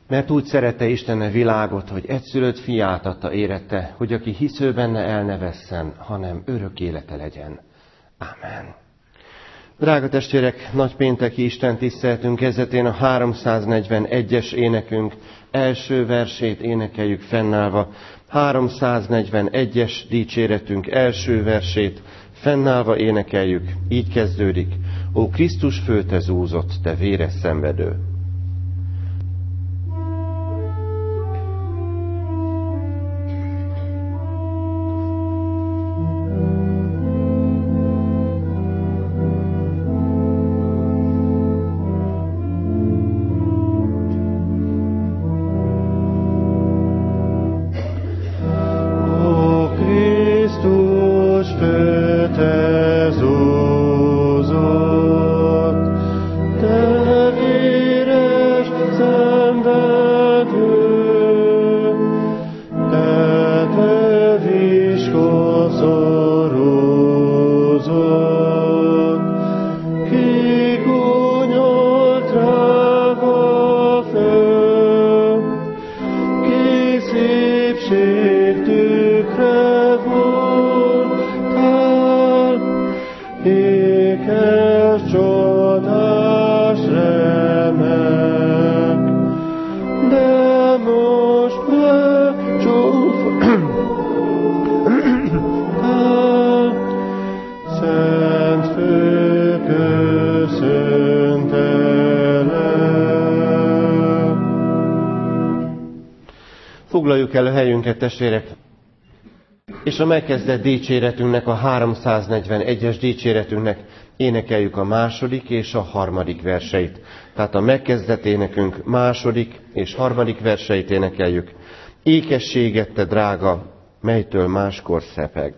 Mert úgy szerette Isten a világot, hogy egyszülött fiát adta érette, hogy aki hisző benne el ne vesszen, hanem örök élete legyen. Ámen. Drága testvérek, nagypénteki Isten tiszteletünk kezdetén a 341-es énekünk első versét énekeljük fennállva. 341-es dicséretünk első versét fennállva énekeljük. Így kezdődik. Ó Krisztus főte zúzott, te véres szenvedő! Foglaljuk el a helyünket, testvérek, és a megkezdett dicséretünknek, a 341-es dicséretünknek énekeljük a második és a harmadik verseit. Tehát a megkezdett énekünk második és harmadik verseit énekeljük. Ékességet, te drága, melytől máskor szepeg.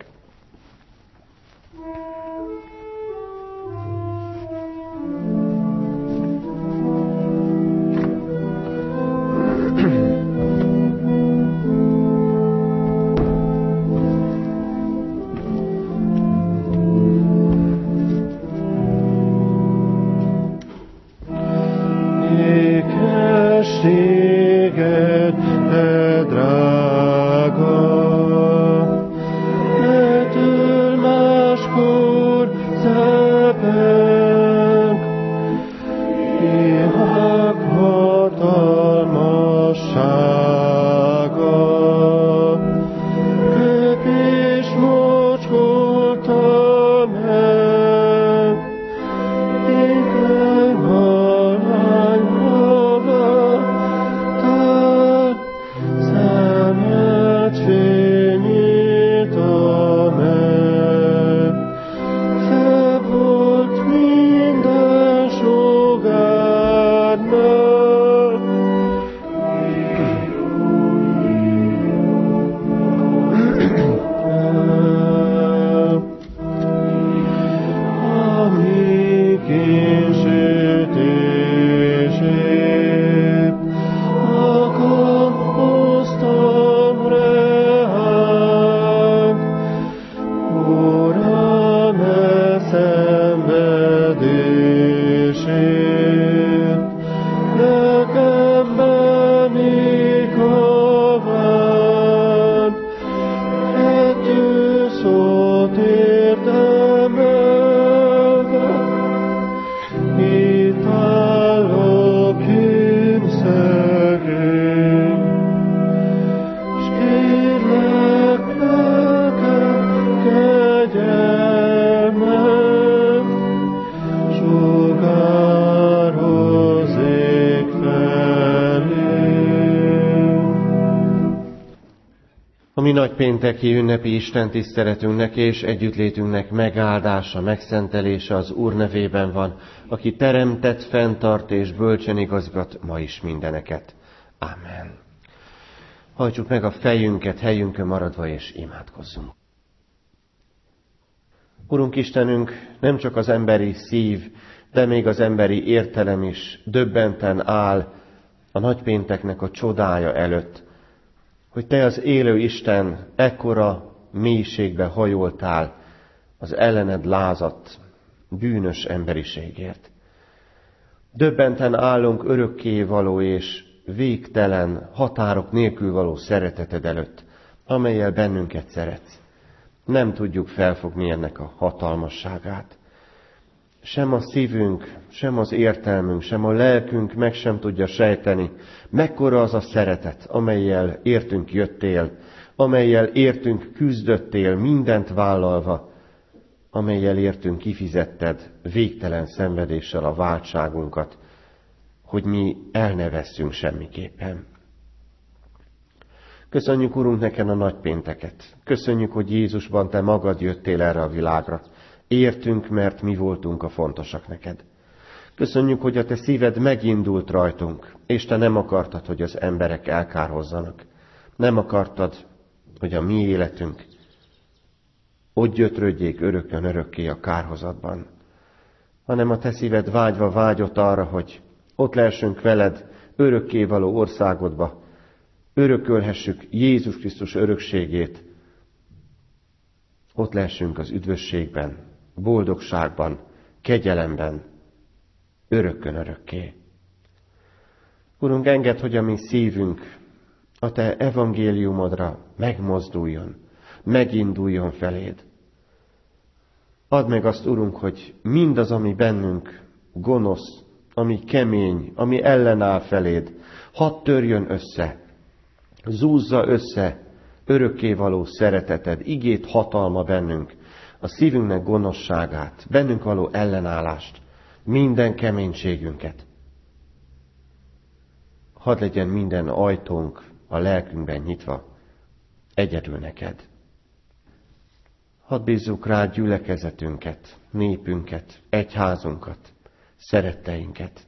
Nagypénteki ünnepi istentiszteletünknek és együttlétünknek megáldása, megszentelése az Úr nevében van, aki teremtett, fenntart és bölcsen igazgat ma is mindeneket. Ámen. Hajtsuk meg a fejünket helyünkön maradva és imádkozzunk. Urunk Istenünk, nem csak az emberi szív, de még az emberi értelem is döbbenten áll a nagypénteknek a csodája előtt, hogy Te az élő Isten ekkora mélységbe hajoltál az ellened lázadt, bűnös emberiségért. Döbbenten állunk örökkévaló és végtelen, határok nélkül való szereteted előtt, amellyel bennünket szeretsz. Nem tudjuk felfogni ennek a hatalmasságát. Sem a szívünk, sem az értelmünk, sem a lelkünk meg sem tudja sejteni, mekkora az a szeretet, amellyel értünk jöttél, amellyel értünk küzdöttél, mindent vállalva, amellyel értünk kifizetted végtelen szenvedéssel a váltságunkat, hogy mi el ne vesszünk semmiképpen. Köszönjük, Urunk, neked a nagypénteket. Köszönjük, hogy Jézusban te magad jöttél erre a világra. Értünk, mert mi voltunk a fontosak neked. Köszönjük, hogy a te szíved megindult rajtunk, és te nem akartad, hogy az emberek elkárhozzanak. Nem akartad, hogy a mi életünk ott gyötrődjék örökön örökké a kárhozatban, hanem a te szíved vágyva vágyott arra, hogy ott lehessünk veled örökkévaló országodba, örökölhessük Jézus Krisztus örökségét, ott lehessünk az üdvösségben, boldogságban, kegyelemben, örökkön örökké. Urunk, engedd, hogy a mi szívünk a te evangéliumodra megmozduljon, meginduljon feléd. Add meg azt, Urunk, hogy mindaz, ami bennünk gonosz, ami kemény, ami ellenáll feléd, hadd törjön össze, zúzza össze örökkévaló szereteted, igét hatalma bennünk, a szívünknek gonoszságát, bennünk való ellenállást, minden keménységünket. Hadd legyen minden ajtónk a lelkünkben nyitva, egyedül neked. Hadd bízzuk rá gyülekezetünket, népünket, egyházunkat, szeretteinket.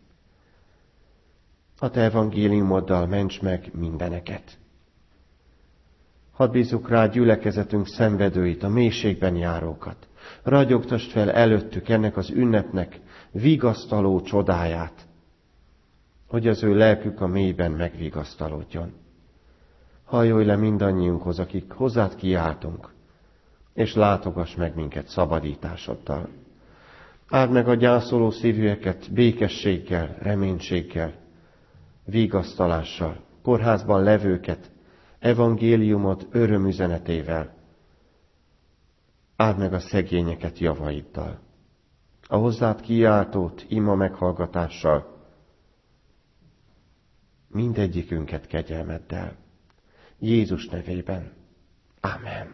A te evangéliumoddal ments meg mindeneket. Hadd bízzuk rá gyülekezetünk szenvedőit, a mélységben járókat. Ragyogtasd fel előttük ennek az ünnepnek vigasztaló csodáját, hogy az ő lelkük a mélyben megvigasztalódjon. Hajolj le mindannyiunkhoz, akik hozzád kiáltunk, és látogass meg minket szabadításoddal. Áld meg a gyászoló szívűeket békességgel, reménységgel, vigasztalással, kórházban levőket, evangéliumot örömüzenetével. Áld meg a szegényeket javaiddal, a hozzád kiáltót ima meghallgatással, mindegyikünket kegyelmeddel. Jézus nevében. Ámen.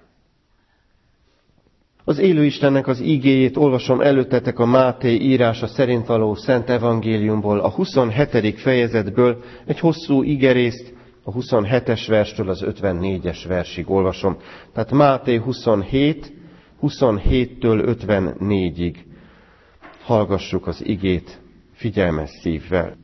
Az élő Istennek az igéjét olvasom előttetek a Máté írása szerint való Szent Evangéliumból, a 27. fejezetből egy hosszú igerészt, a 27-es verstől az 54-es versig olvasom. Tehát Máté 27, 27-től 54-ig. Hallgassuk az igét figyelmes szívvel.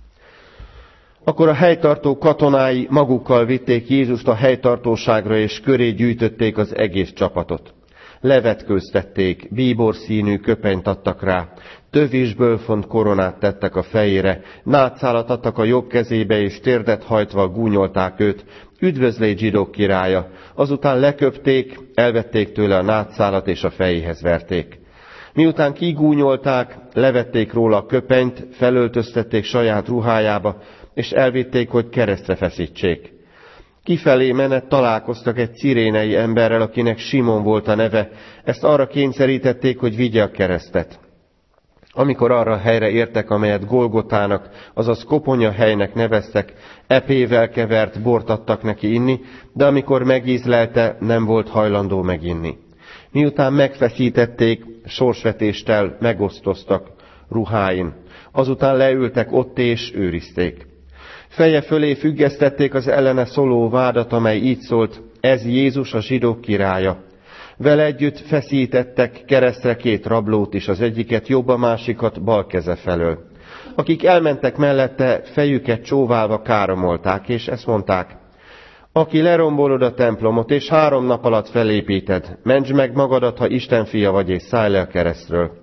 Akkor a helytartó katonái magukkal vitték Jézust a helytartóságra, és köré gyűjtötték az egész csapatot. Levetkőztették, bíborszínű köpenyt adtak rá, tövésből font koronát tettek a fejére, nátszálat adtak a jobb kezébe, és térdet hajtva gúnyolták őt, üdvözlégy zsidók királya, azután leköpték, elvették tőle a nátszálat, és a fejéhez verték. Miután kigúnyolták, levették róla a köpenyt, felöltöztették saját ruhájába, és elvitték, hogy keresztre feszítsék. Kifelé menet találkoztak egy cirénei emberrel, akinek Simon volt a neve. Ezt arra kényszerítették, hogy vigye a keresztet. Amikor arra a helyre értek, amelyet Golgotának, azaz koponya helynek neveztek, epével kevert bort adtak neki inni, de amikor megízlelte, nem volt hajlandó meginni. Miután megfeszítették, sorsvetéssel megosztoztak ruháin. Azután leültek ott és őrizték. Feje fölé függesztették az ellene szóló vádat, amely így szólt: ez Jézus, a zsidók királya. Vele együtt feszítettek keresztre két rablót is, az egyiket jobb, a másikat bal keze felől. Akik elmentek mellette, fejüket csóválva káromolták, és ezt mondták: aki lerombolod a templomot, és 3 nap alatt felépíted, mentsd meg magadat, ha Isten fia vagy, és szállj le a keresztről.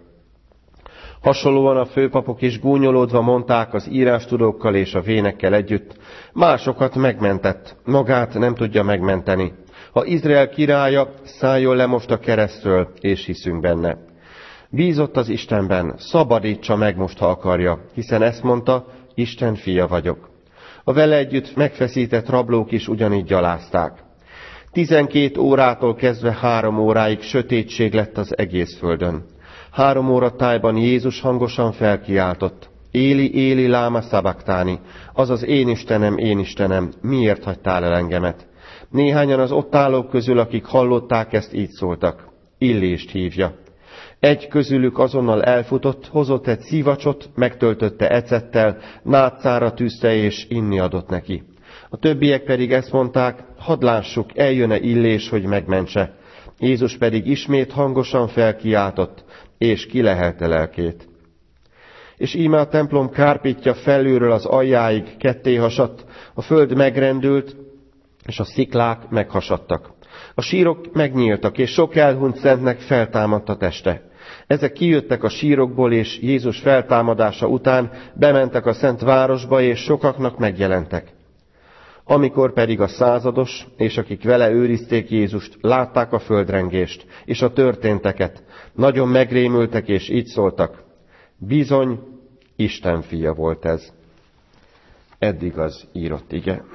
Hasonlóan a főpapok is gúnyolódva mondták az írástudókkal és a vénekkel együtt: másokat megmentett, magát nem tudja megmenteni. Ha Izrael királya, szálljon le most a keresztről, és hiszünk benne. Bízott az Istenben, szabadítsa meg most, ha akarja, hiszen ezt mondta: Isten fia vagyok. A vele együtt megfeszített rablók is ugyanígy gyalázták. 12 órától kezdve 3 óráig sötétség lett az egész földön. 3 óra tájban Jézus hangosan felkiáltott: Éli, Éli, láma szabaktáni, azaz én Istenem, miért hagytál el engemet? Néhányan az ott állók közül, akik hallották ezt, így szóltak: Illést hívja. Egy közülük azonnal elfutott, hozott egy szivacsot, megtöltötte ecettel, nátszára tűzte és inni adott neki. A többiek pedig ezt mondták: hadd lássuk, eljön-e Illés, hogy megmentse. Jézus pedig ismét hangosan felkiáltott, és kilehelte lelkét. És íme a templom kárpitja felülről az aljáig ketté hasadt, a föld megrendült, és a sziklák meghasadtak. A sírok megnyíltak, és sok elhunyt szentnek feltámadt a teste. Ezek kijöttek a sírokból, és Jézus feltámadása után bementek a szent városba, és sokaknak megjelentek. Amikor pedig a százados, és akik vele őrizték Jézust, látták a földrengést, és a történteket, nagyon megrémültek, és így szóltak: bizony, Isten fia volt ez. Eddig az írott ige.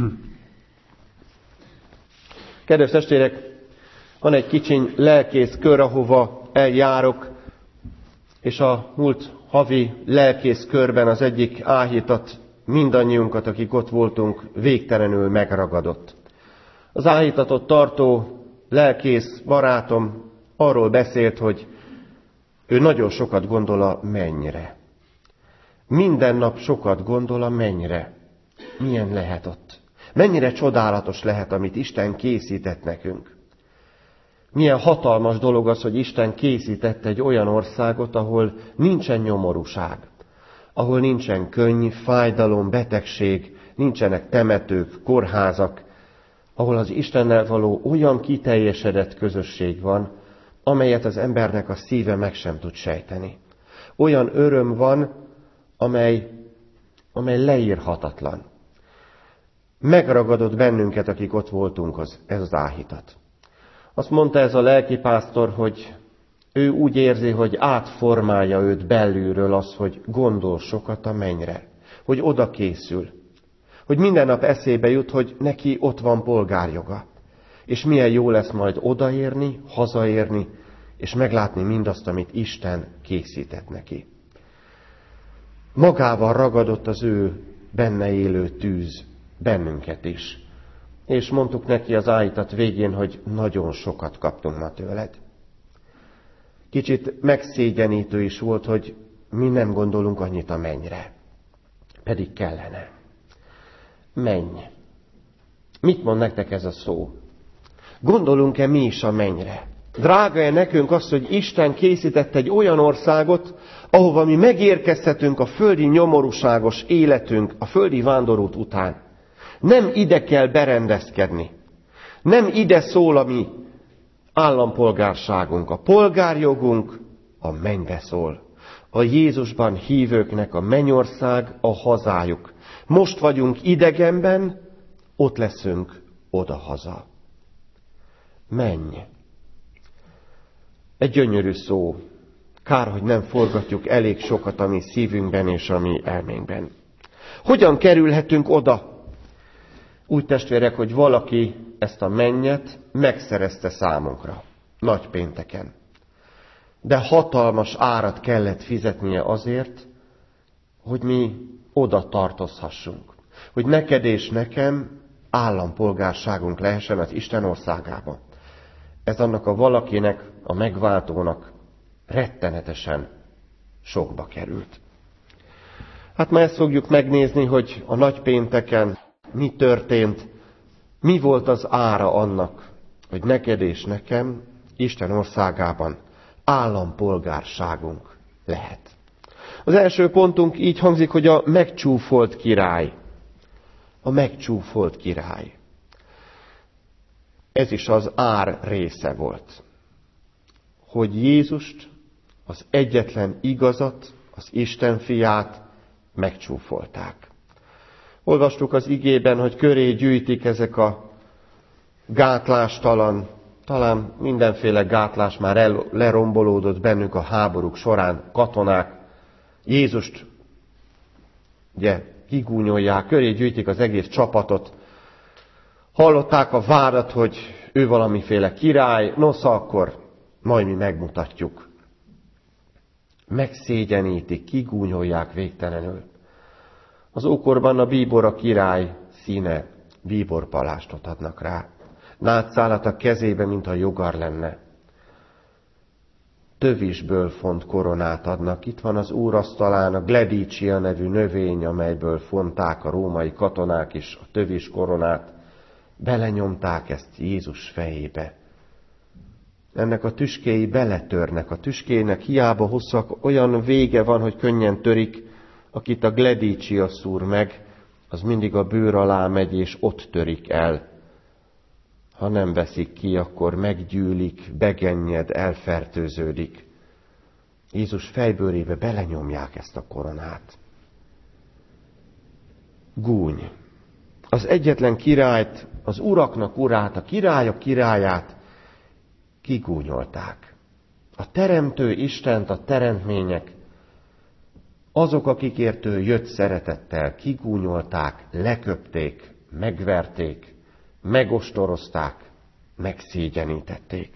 Kedves testvérek, van egy kicsiny lelkész kör, ahova eljárok, és a múlt havi lelkész körben az egyik áhítat mindannyiunkat, akik ott voltunk, végtelenül megragadott. Az áhítatot tartó lelkész barátom arról beszélt, hogy ő nagyon sokat gondol a mennyre. Minden nap sokat gondol a mennyre. Milyen lehet ott? Mennyire csodálatos lehet, amit Isten készített nekünk. Milyen hatalmas dolog az, hogy Isten készített egy olyan országot, ahol nincsen nyomorúság, ahol nincsen könny, fájdalom, betegség, nincsenek temetők, kórházak, ahol az Istennel való olyan kiteljesedett közösség van, amelyet az embernek a szíve meg sem tud sejteni. Olyan öröm van, amely leírhatatlan. Megragadott bennünket, akik ott voltunk, ez az áhítat. Azt mondta ez a lelkipásztor, hogy ő úgy érzi, hogy átformálja őt belülről az, hogy gondol sokat a mennyre, hogy oda készül, hogy minden nap eszébe jut, hogy neki ott van polgárjoga, és milyen jó lesz majd odaérni, hazaérni, és meglátni mindazt, amit Isten készített neki. Magával ragadott az ő benne élő tűz bennünket is. És mondtuk neki az áhítat végén, hogy nagyon sokat kaptunk ma tőled. Kicsit megszégyenítő is volt, hogy mi nem gondolunk annyit a mennyre. Pedig kellene. Menny. Mit mond nektek ez a szó? Gondolunk-e mi is a mennyre? Drága-e nekünk az, hogy Isten készített egy olyan országot, ahova mi megérkezhetünk a földi nyomorúságos életünk, a földi vándorút után. Nem ide kell berendezkedni. Nem ide szól a mi állampolgárságunk. A polgárjogunk a mennybe szól. A Jézusban hívőknek a mennyország a hazájuk. Most vagyunk idegenben, ott leszünk odahaza. Menj. Egy gyönyörű szó. Kár, hogy nem forgatjuk elég sokat a mi szívünkben és a mi elménkben. Hogyan kerülhetünk oda? Úgy testvérek, hogy valaki ezt a mennyet megszerezte számunkra. Nagypénteken. De hatalmas árat kellett fizetnie azért, hogy mi oda tartozhassunk. Hogy neked és nekem állampolgárságunk lehessen az Isten országában. Ez annak a valakinek, a megváltónak rettenetesen sokba került. Hát ma ezt fogjuk megnézni, hogy a nagypénteken mi történt, mi volt az ára annak, hogy neked és nekem Isten országában állampolgárságunk lehet. Az első pontunk így hangzik, hogy a megcsúfolt király. A megcsúfolt király. Ez is az ár része volt. Hogy Jézust, az egyetlen igazat, az Isten fiát megcsúfolták. Olvastuk az igében, hogy köré gyűjtik ezek a gátlástalan, talán mindenféle gátlás már lerombolódott bennük a háborúk során, katonák. Jézust ugye kigúnyolják, köré gyűjtik az egész csapatot. Hallották a vádat, hogy ő valamiféle király, nosza akkor majd mi megmutatjuk. Megszégyenítik, kigúnyolják végtelenül. Az ókorban a bíbor a király színe, bíborpalástot adnak rá. Nátszálat a kezébe, mintha jogar lenne. Tövisből font koronát adnak. Itt van az úrasztalán a Gledicia nevű növény, amelyből fonták a római katonák is a tövis koronát. Belenyomták ezt Jézus fejébe. Ennek a tüskéi beletörnek. A tüskének hiába hosszak, olyan vége van, hogy könnyen törik. Akit a Gledicia szúr meg, az mindig a bőr alá megy, és ott törik el. Ha nem veszik ki, akkor meggyűlik, begennyed, elfertőződik. Jézus fejbőrébe belenyomják ezt a koronát. Gúny. Az egyetlen királyt, az uraknak urát, a királyok királyát kigúnyolták. A teremtő Istent, a teremtmények, azok, akikért ő jött szeretettel, kigúnyolták, leköpték, megverték, megostorozták, megszégyenítették.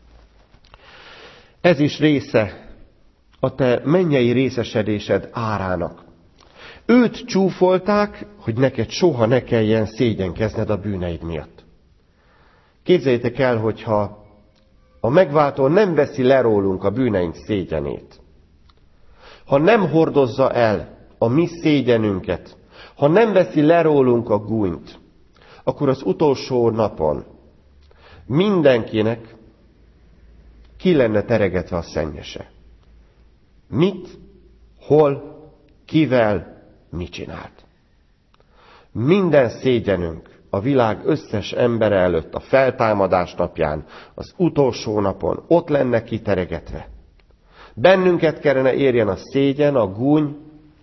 Ez is része a te mennyei részesedésed árának. Őt csúfolták, hogy neked soha ne kelljen szégyenkezned a bűneid miatt. Képzeljétek el, hogyha a megváltó nem veszi le rólunk a bűneink szégyenét, ha nem hordozza el a mi szégyenünket, ha nem veszi le rólunk a gúnyt, akkor az utolsó napon mindenkinek ki lenne teregetve a szennyese. Mit, hol, kivel, mit csinált. Minden szégyenünk a világ összes embere előtt a feltámadás napján, az utolsó napon ott lenne kiteregetve. Bennünket kellene érjen a szégyen, a gúny,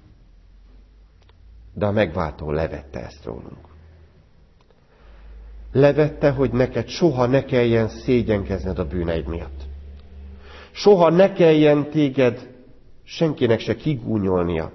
de a megváltó levette ezt rólunk. Levette, hogy neked soha ne kelljen szégyenkezned a bűneid miatt. Soha ne kelljen téged senkinek se kigúnyolnia.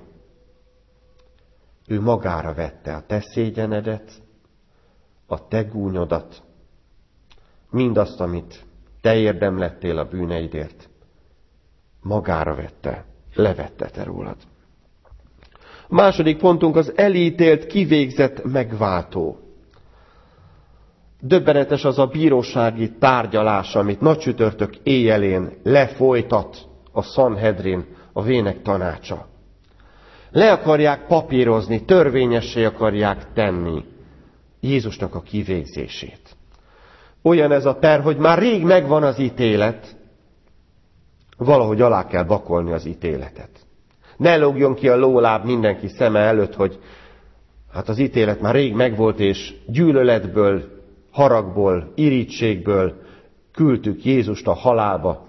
Ő magára vette a te szégyenedet, a te gúnyodat, mindazt, amit te érdemlettél a bűneidért. Magára vette, levette te rólad. A második pontunk az elítélt, kivégzett megváltó. Döbbenetes az a bírósági tárgyalás, amit nagycsütörtök éjjelén lefolytat a Sanhedrin, a vének tanácsa. Le akarják papírozni, törvényessé akarják tenni Jézusnak a kivégzését. Olyan ez a per, hogy már rég megvan az ítélet, valahogy alá kell bakolni az ítéletet. Ne lógjon ki a lóláb mindenki szeme előtt, hogy hát az ítélet már rég megvolt, és gyűlöletből, haragból, irítségből küldtük Jézust a halálba,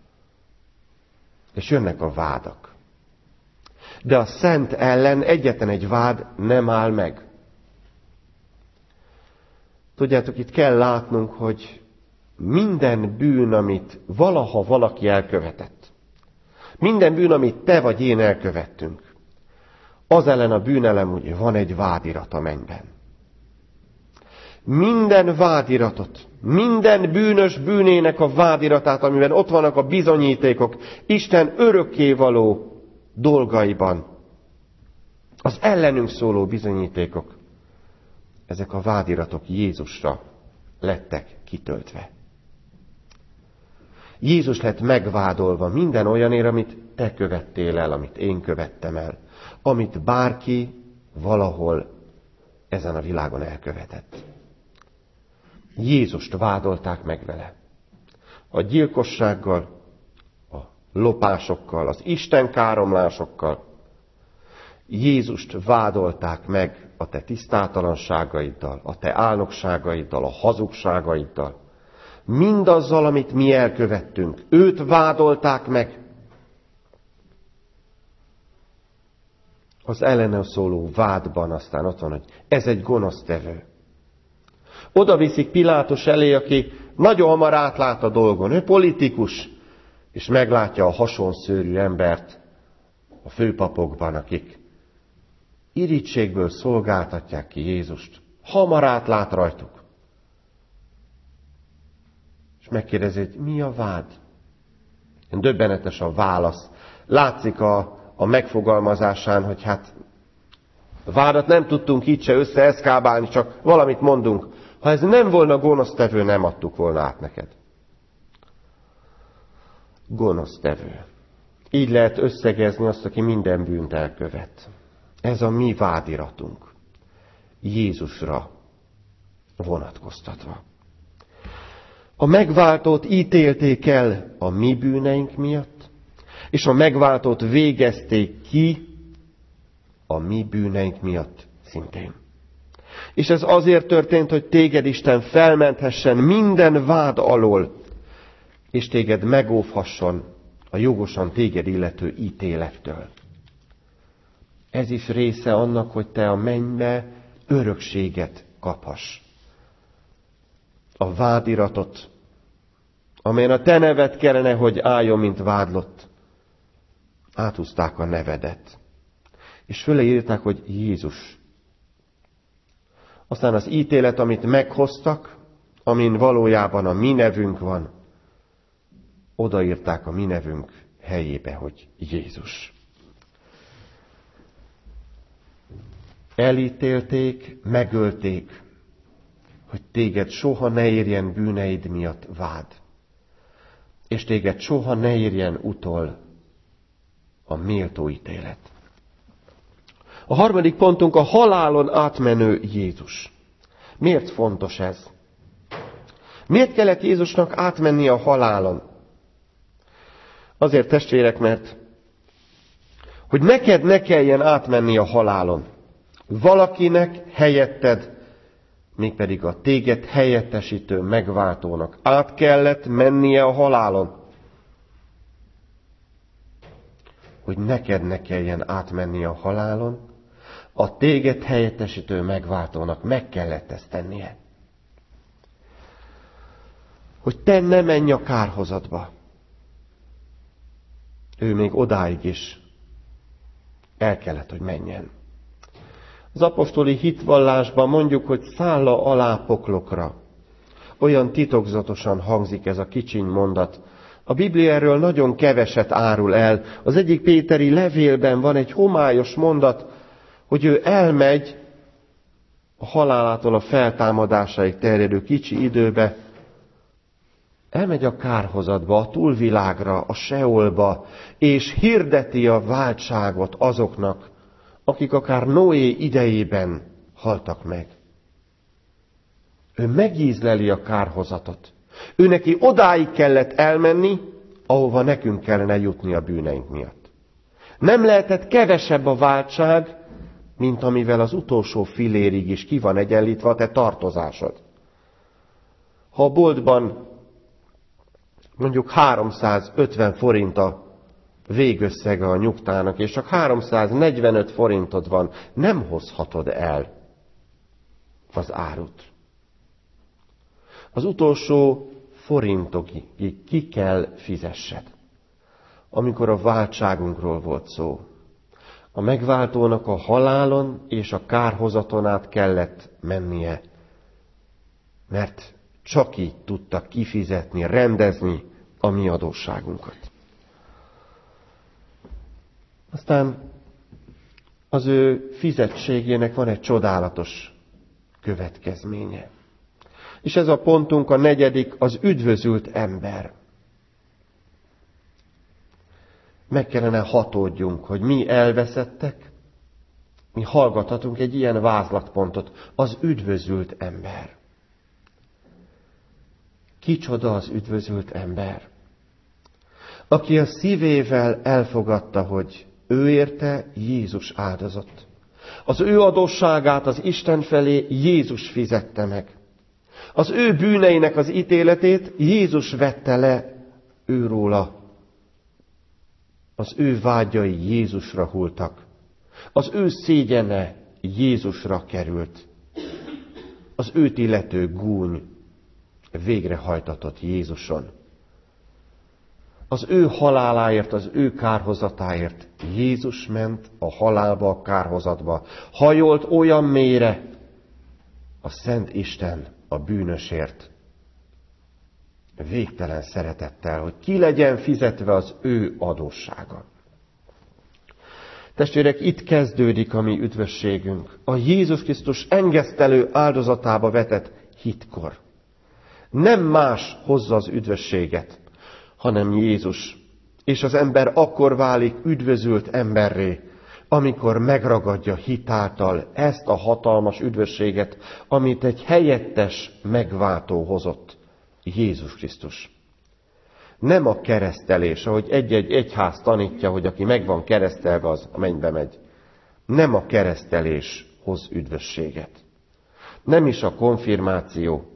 és jönnek a vádak. De a szent ellen egyetlen egy vád nem áll meg. Tudjátok, itt kell látnunk, hogy minden bűn, amit valaha valaki elkövetett, minden bűn, amit te vagy én elkövettünk, az ellen a bűn ellen ugye van egy vádirat a mennyben. Minden vádiratot, minden bűnös bűnének a vádiratát, amiben ott vannak a bizonyítékok, Isten örökkévaló dolgaiban, az ellenünk szóló bizonyítékok, ezek a vádiratok Jézusra lettek kitöltve. Jézus lett megvádolva minden olyanért, amit te követtél el, amit én követtem el, amit bárki valahol ezen a világon elkövetett. Jézust vádolták meg vele. A gyilkossággal, a lopásokkal, az istenkáromlásokkal. Jézust vádolták meg a te tisztátalanságaiddal, a te álnokságaiddal, a hazugságaiddal. Mindazzal, amit mi elkövettünk. Őt vádolták meg. Az ellene szóló vádban aztán ott van, hogy ez egy gonosztevő. Oda viszik Pilátus elé, aki nagyon hamar átlát a dolgon. Ő politikus, és meglátja a hasonszőrű embert a főpapokban, akik irítségből szolgáltatják ki Jézust. Hamar átlát rajtuk. És megkérdezi, hogy mi a vád? Döbbenetes a válasz. Látszik a megfogalmazásán, hogy hát vádat nem tudtunk így se összeeszkábálni, csak valamit mondunk. Ha ez nem volna gonosztevő, nem adtuk volna át neked. Gonosztevő. Így lehet összegezni azt, aki minden bűnt elkövet. Ez a mi vádiratunk. Jézusra vonatkoztatva. A megváltót ítélték el a mi bűneink miatt, és a megváltót végezték ki a mi bűneink miatt szintén. És ez azért történt, hogy téged Isten felmenthessen minden vád alól, és téged megóvhasson a jogosan téged illető ítélettől. Ez is része annak, hogy te a mennybe örökséget kaphass. A vádiratot, amelyen a te neved kellene, hogy álljon, mint vádlott, áthúzták a nevedet. És fölírták, hogy Jézus. Aztán az ítélet, amit meghoztak, amin valójában a mi nevünk van, odaírták a mi nevünk helyébe, hogy Jézus. Elítélték, megölték, hogy téged soha ne érjen bűneid miatt vád, és téged soha ne érjen utol a méltó ítélet. A harmadik pontunk a halálon átmenő Jézus. Miért fontos ez? Miért kellett Jézusnak átmenni a halálon? Azért, testvérek, mert hogy neked ne kelljen átmenni a halálon. Valakinek helyetted, mégpedig a téged helyettesítő megváltónak át kellett mennie a halálon. Hogy neked ne kelljen átmenni a halálon, a téged helyettesítő megváltónak meg kellett ezt tennie. Hogy te ne menj a kárhozatba. Ő még odáig is el kellett, hogy menjen. Az apostoli hitvallásban mondjuk, hogy szálla alá poklokra. Olyan titokzatosan hangzik ez a kicsiny mondat. A Biblia erről nagyon keveset árul el. Az egyik péteri levélben van egy homályos mondat, hogy ő elmegy a halálától a feltámadásáig terjedő kicsi időbe, elmegy a kárhozatba, a túlvilágra, a Seolba, és hirdeti a váltságot azoknak, akik akár Noé idejében haltak meg. Ő megízleli a kárhozatot. Ő neki odáig kellett elmenni, ahova nekünk kellene jutni a bűneink miatt. Nem lehetett kevesebb a váltság, mint amivel az utolsó filérig is ki van egyenlítve a te tartozásod. Ha a boltban mondjuk 350 forint a végösszege a nyugtának, és csak 345 forintod van, nem hozhatod el az árut. Az utolsó forintokig ki kell fizessed. Amikor a váltságunkról volt szó, a megváltónak a halálon és a kárhozaton át kellett mennie, mert csak így tudta kifizetni, rendezni a mi adósságunkat. Aztán az ő fizetségének van egy csodálatos következménye. És ez a pontunk, a negyedik, az üdvözült ember. Meg kellene hatódjunk, hogy mi elveszettek, mi hallgathatunk egy ilyen vázlatpontot, az üdvözült ember. Kicsoda az üdvözült ember? Aki a szívével elfogadta, hogy ő érte Jézus áldozott. Az ő adósságát az Isten felé Jézus fizette meg. Az ő bűneinek az ítéletét Jézus vette le őróla. Az ő vágyai Jézusra hultak. Az ő szégyene Jézusra került. Az őt illető gúny végrehajtatott Jézuson. az ő haláláért, az ő kárhozatáért Jézus ment a halálba, a kárhozatba. Hajolt olyan mélyre a Szent Isten a bűnösért. Végtelen szeretettel, hogy ki legyen fizetve az ő adóssága. Testvérek, itt kezdődik a mi üdvösségünk. A Jézus Krisztus engesztelő áldozatába vetett hitkor. Nem más hozza az üdvösséget, hanem Jézus. És az ember akkor válik üdvözült emberré, amikor megragadja hitáltal ezt a hatalmas üdvösséget, amit egy helyettes megváltó hozott, Jézus Krisztus. Nem a keresztelés, ahogy egy-egy egyház tanítja, hogy aki meg van keresztelve, az a mennybe megy. Nem a keresztelés hoz üdvösséget. Nem is a konfirmáció.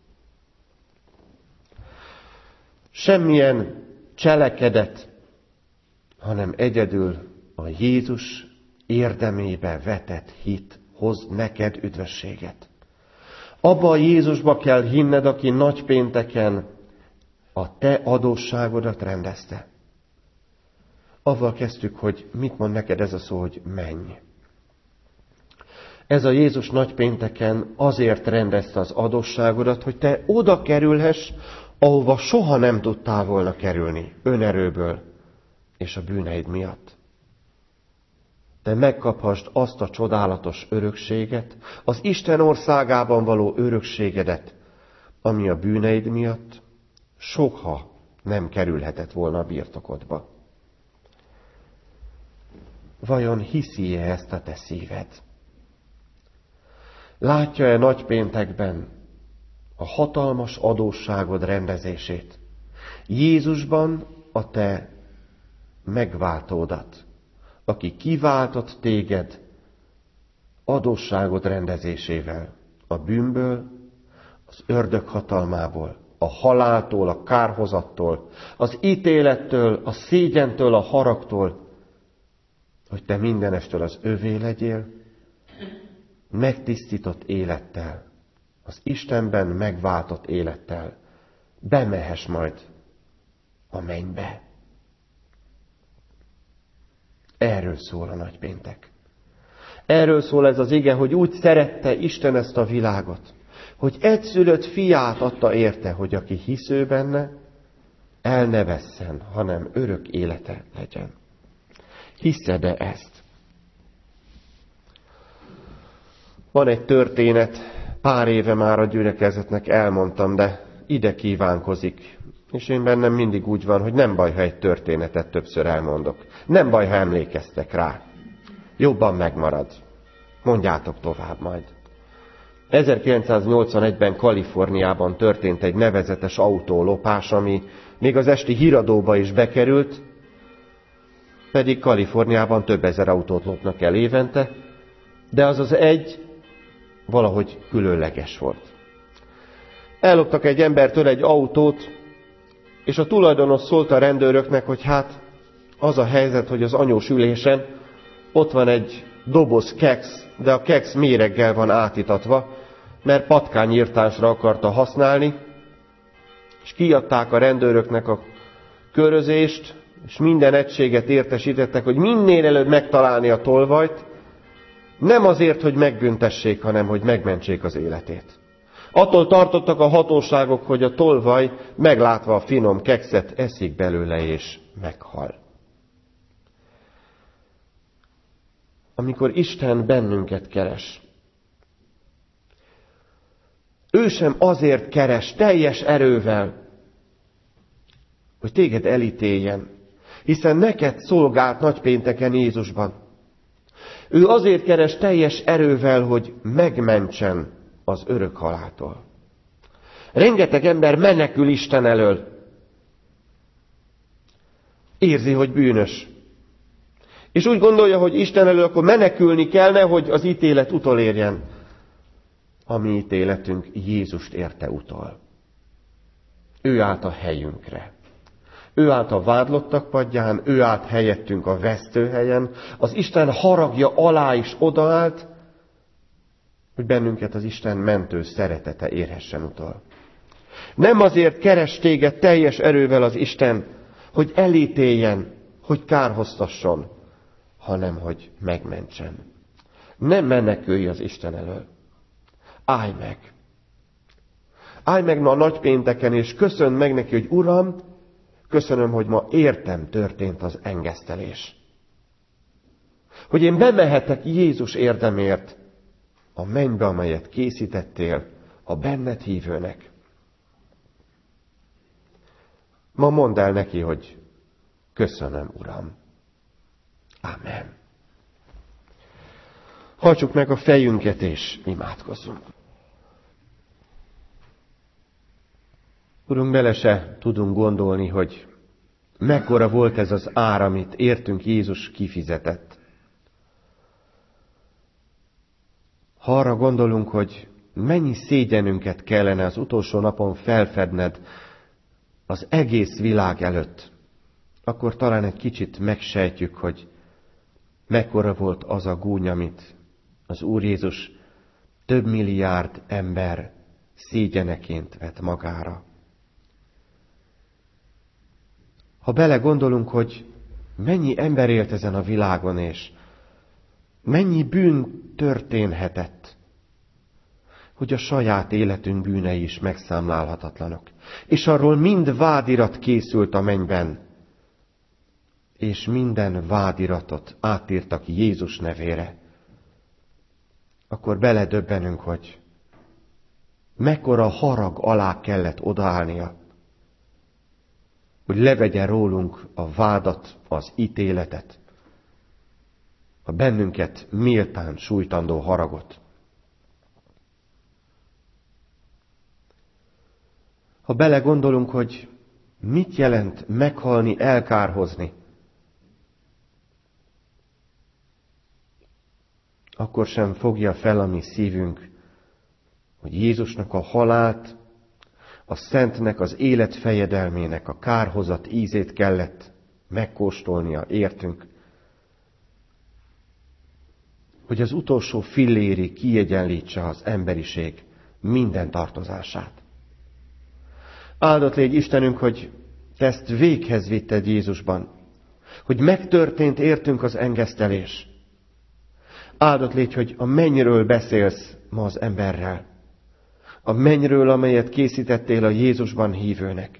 Semmilyen cselekedet, hanem egyedül a Jézus érdemébe vetett hit hoz neked üdvösséget. Abba a Jézusba kell hinned, aki nagypénteken a te adósságodat rendezte. Avval kezdtük, hogy mit mond neked ez a szó, hogy menj. Ez a Jézus nagypénteken azért rendezte az adósságodat, hogy te oda kerülhess, ahova soha nem tudtál volna kerülni, önerőből és a bűneid miatt. Te megkaphasd azt a csodálatos örökséget, az Isten országában való örökségedet, ami a bűneid miatt soha nem kerülhetett volna a birtokodba. Vajon hiszi-e ezt a te szíved? Látja-e nagypéntekben a hatalmas adósságod rendezését? Jézusban a te megváltódat, aki kiváltott téged adósságod rendezésével, a bűnből, az ördög hatalmából, a haláltól, a kárhozattól, az ítélettől, a szégyentől, a haragtól, hogy te mindenestől az övé legyél, megtisztított élettel, az Istenben megváltott élettel bemehess majd a mennybe. Erről szól a nagypéntek. Erről szól ez az ige, hogy úgy szerette Isten ezt a világot, hogy egyszülött fiát adta érte, hogy aki hisző benne, el ne vesszen, hanem örök élete legyen. Hiszed-e ezt? Van egy történet, pár éve már a gyülekezetnek elmondtam, de ide kívánkozik. És én bennem mindig úgy van, hogy nem baj, ha egy történetet többször elmondok. Nem baj, ha emlékeztek rá. Jobban megmarad. Mondjátok tovább majd. 1981-ben Kaliforniában történt egy nevezetes autólopás, ami még az esti híradóba is bekerült, pedig Kaliforniában több ezer autót lopnak el évente, de az egy valahogy különleges volt. Elloptak egy embertől egy autót, és a tulajdonos szólt a rendőröknek, hogy hát az a helyzet, hogy az anyós ülésen ott van egy doboz keksz, de a keksz méreggel van átítatva, mert patkányírtásra akarta használni, és kiadták a rendőröknek a körözést, és minden egységet értesítettek, hogy minél előbb megtalálni a tolvajt, nem azért, hogy megbüntessék, hanem hogy megmentsék az életét. Attól tartottak a hatóságok, hogy a tolvaj, meglátva a finom kekszet, eszik belőle és meghal. Amikor Isten bennünket keres, ő sem azért keres teljes erővel, hogy téged elítéljen, hiszen neked szolgált nagypénteken Jézusban. Ő azért keres teljes erővel, hogy megmentsen az örök haláltól. Rengeteg ember menekül Isten elől. Érzi, hogy bűnös. És úgy gondolja, hogy Isten elől akkor menekülni kellene, hogy az ítélet utolérjen. A mi ítéletünk Jézust érte utol. Ő állt a helyünkre. Ő állt a vádlottak padján, ő állt helyettünk a vesztőhelyen. Az Isten haragja alá is odaállt, hogy bennünket az Isten mentő szeretete érhessen utol. Nem azért keres téged teljes erővel az Isten, hogy elítéljen, hogy kárhoztasson, hanem hogy megmentsen. Nem menekülj az Isten elől. Állj meg! Állj meg ma a nagypénteken, és köszönd meg neki, hogy Uram, köszönöm, hogy ma értem történt az engesztelés. Hogy én bemehetek Jézus érdemért a mennybe, amelyet készítettél a benned hívőnek. Ma mondd el neki, hogy köszönöm, Uram. Amen. Hajtsuk meg a fejünket, és imádkozzunk. Urunk, bele se tudunk gondolni, hogy mekkora volt ez az ár, amit értünk Jézus kifizetett. Ha arra gondolunk, hogy mennyi szégyenünket kellene az utolsó napon felfedned az egész világ előtt, akkor talán egy kicsit megsejtjük, hogy mekkora volt az a gúny, amit az Úr Jézus több milliárd ember szégyeneként vett magára. Ha belegondolunk, hogy mennyi ember élt ezen a világon, és mennyi bűn történhetett, hogy a saját életünk bűnei is megszámlálhatatlanok. És arról mind vádirat készült a mennyben, és minden vádiratot átírtak Jézus nevére. Akkor beledöbbenünk, hogy mekkora harag alá kellett odaállnia, hogy levegye rólunk a vádat, az ítéletet, a bennünket méltán sújtandó haragot. Ha belegondolunk, hogy mit jelent meghalni, elkárhozni, akkor sem fogja fel a mi szívünk, hogy Jézusnak a halált, a Szentnek az élet fejedelmének a kárhozat ízét kellett megkóstolnia, értünk. Hogy az utolsó fillérig kiegyenlítse az emberiség minden tartozását. Áldott légy Istenünk, hogy te ezt véghez vitted Jézusban, hogy megtörtént értünk az engesztelés. Áldott légy, hogy a mennyről beszélsz ma az emberrel. A mennyről, amelyet készítettél a Jézusban hívőnek.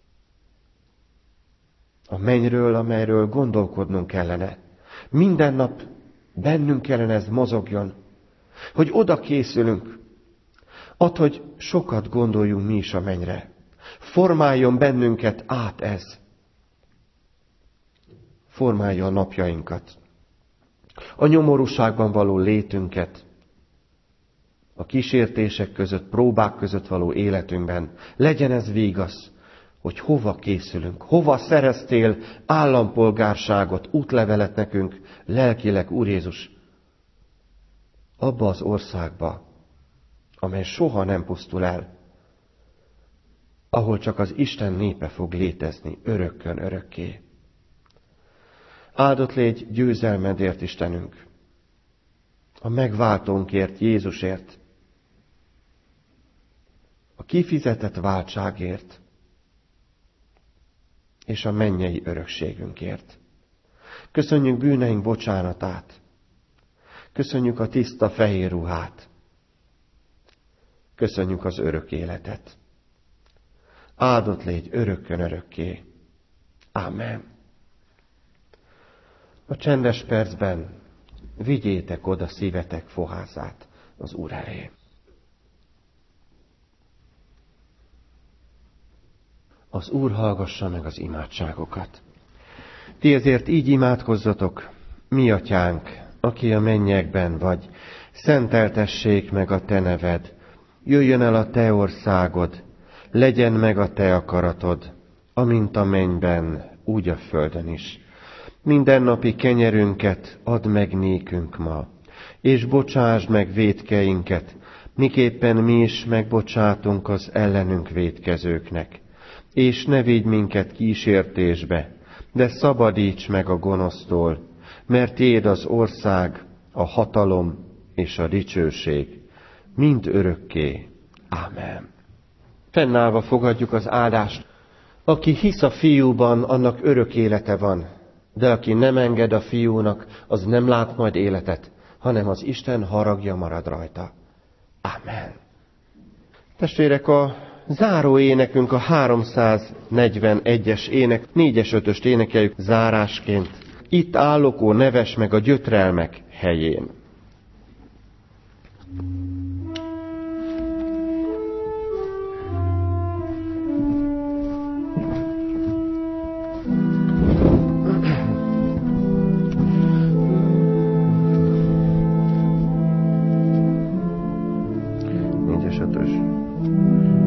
A mennyről, amelyről gondolkodnunk kellene. Minden nap bennünk kellene ez mozogjon. Hogy oda készülünk. Add, hogy sokat gondoljunk mi is a mennyre. Formáljon bennünket át ez. Formálja a napjainkat. A nyomorúságban való létünket. A kísértések között, próbák között való életünkben. Legyen ez vígasz, hogy hova készülünk, hova szereztél állampolgárságot, útlevelet nekünk, lelkileg, Úr Jézus, abba az országba, amely soha nem pusztul el, ahol csak az Isten népe fog létezni örökkön örökké. Áldott légy győzelmedért, Istenünk, a megváltónkért, Jézusért, a kifizetett váltságért, és a mennyei örökségünkért. Köszönjük bűneink bocsánatát, köszönjük a tiszta fehér ruhát, köszönjük az örök életet. Áldott légy örökkön örökké. Ámen. A csendes percben vigyétek oda szívetek foházát az Úr elé. Az Úr hallgassa meg az imádságokat. Ti ezért így imádkozzatok, mi atyánk, aki a mennyekben vagy, szenteltessék meg a te neved, jöjjön el a te országod, legyen meg a te akaratod, amint a mennyben, úgy a földön is. Mindennapi kenyerünket add meg nékünk ma, és bocsásd meg vétkeinket, miképpen mi is megbocsátunk az ellenünk vétkezőknek. És ne vigy minket kísértésbe, de szabadíts meg a gonosztól, mert tiéd az ország, a hatalom és a dicsőség, mind örökké. Ámen. Fennállva fogadjuk az áldást. Aki hisz a fiúban, annak örök élete van, de aki nem enged a fiúnak, az nem lát majd életet, hanem az Isten haragja marad rajta. Amen. Testvérek, a záró énekünk a 341-es ének, 4-es, 5-öst énekeljük zárásként. Itt állok, ó, neves meg a gyötrelmek helyén. Négyes, ötös.